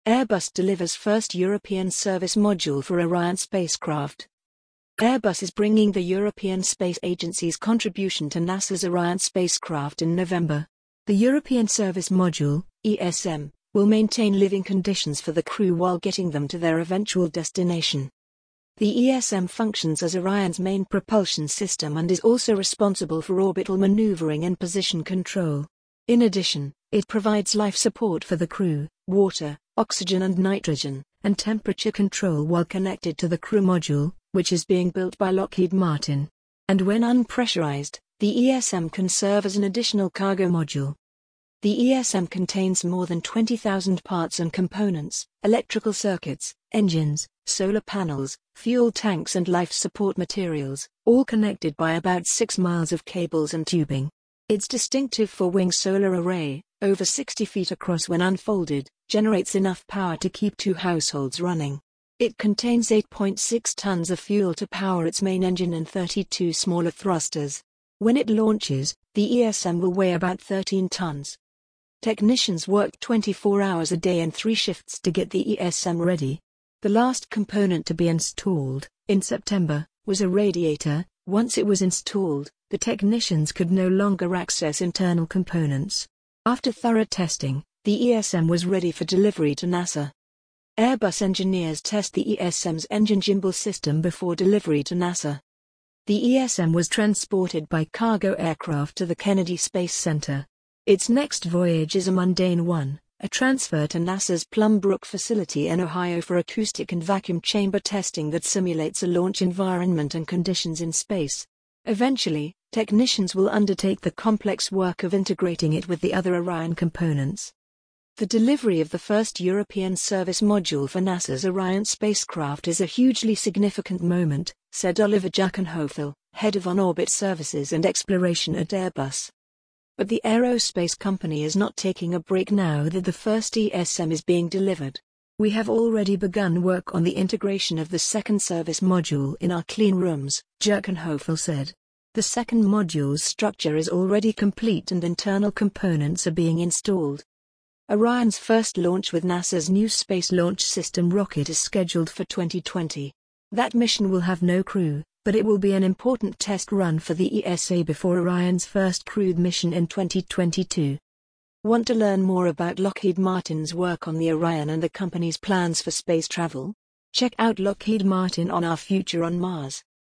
Airbus delivers first European service module for Orion spacecraft. Airbus is bringing the European Space Agency's contribution to NASA's Orion spacecraft in November. The European Service Module, ESM, will maintain living conditions for the crew while getting them to their eventual destination. The ESM functions as Orion's main propulsion system and is also responsible for orbital maneuvering and position control. In addition, it provides life support for the crew, water, oxygen and nitrogen, and temperature control while connected to the crew module, which is being built by Lockheed Martin. And when unpressurized, the ESM can serve as an additional cargo module. The ESM contains more than 20,000 parts and components, electrical circuits, engines, solar panels, fuel tanks and life support materials, all connected by about 6 miles of cables and tubing. Its distinctive four-wing solar array, over 60 feet across when unfolded, generates enough power to keep 2 households running. It contains 8.6 tons of fuel to power its main engine and 32 smaller thrusters. When it launches, the ESM will weigh about 13 tons. Technicians worked 24 hours a day and 3 shifts to get the ESM ready. The last component to be installed, in September, was a radiator. Once it was installed, the technicians could no longer access internal components. After thorough testing, the ESM was ready for delivery to NASA. Airbus engineers test the ESM's engine gimbal system before delivery to NASA. The ESM was transported by cargo aircraft to the Kennedy Space Center. Its next voyage is a mundane one, a transfer to NASA's Plum Brook facility in Ohio for acoustic and vacuum chamber testing that simulates a launch environment and conditions in space. Eventually, technicians will undertake the complex work of integrating it with the other Orion components. The delivery of the first European service module for NASA's Orion spacecraft is a hugely significant moment, said Oliver Jackenhoefel, head of on-orbit services and exploration at Airbus. But the aerospace company is not taking a break now that the first ESM is being delivered. We have already begun work on the integration of the second service module in our clean rooms, Jackenhoefel said. The second module's structure is already complete and internal components are being installed. Orion's first launch with NASA's new Space Launch System rocket is scheduled for 2020. That mission will have no crew, but it will be an important test run for the ESA before Orion's first crewed mission in 2022. Want to learn more about Lockheed Martin's work on the Orion and the company's plans for space travel? Check out Lockheed Martin on Our Future on Mars.